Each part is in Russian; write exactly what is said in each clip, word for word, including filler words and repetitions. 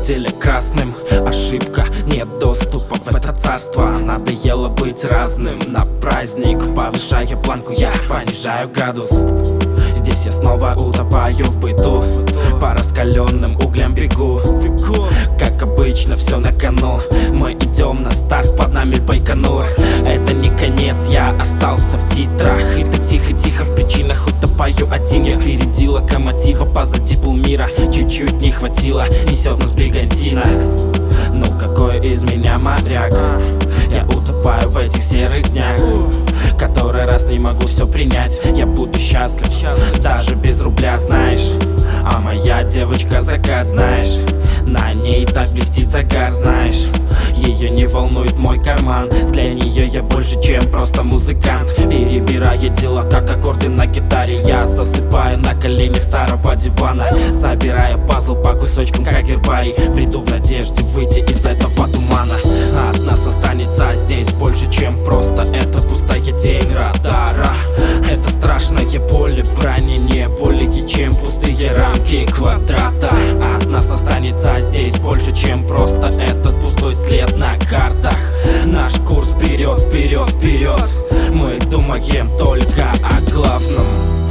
деле красным. Ошибка, нет доступа в это царство. Надоело быть разным. На праздник повышаю планку, я понижаю градус. Здесь я снова утопаю в быту, по раскаленным углям бегу. Как обычно, все на кону. Мы идем на старт, под нами Байконур. Это не конец, я остался в титрах. И ты тихо-тихо в причинах утопаю один. Я впереди локомотива, позади полмира. Чуть-чуть не хватило, несет нас бригантина. Ну какой из меня моряк? Я утопаю в этих серых днях. Который раз не могу все принять. Я буду счастлив, даже без рубля, знаешь. А моя девочка заказ, знаешь. На ней так блестит загар, знаешь. Ее не волнует мой карман. Для нее я больше, чем просто музыкант. Перебирая дела, как аккорды на гитаре. Я засыпаю на коленях старого дивана, собирая пазл по кусочкам, как гербарий. Бреду в надежде выйти из этого тумана. От нас останется здесь больше, чем просто это пустая тень радара. Это страшное поле брани, не более чем пустые рамки квадрата. От нас останется здесь больше, чем просто этот пустой след на картах. Наш курс вперед, вперед, вперед. Мы думаем только о главном.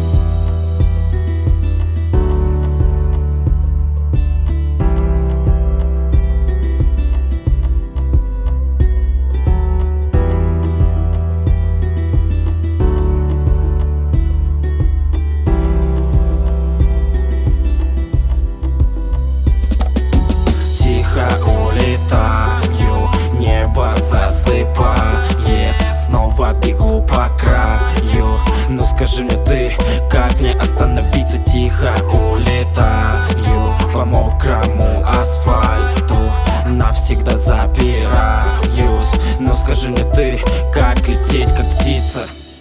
Улетаю, небо засыпает. Снова бегу по краю. Ну скажи мне ты, как мне остановиться? Тихо улетаю по мокрому асфальту, навсегда запираюсь. Ну скажи мне ты, как лететь, как птица?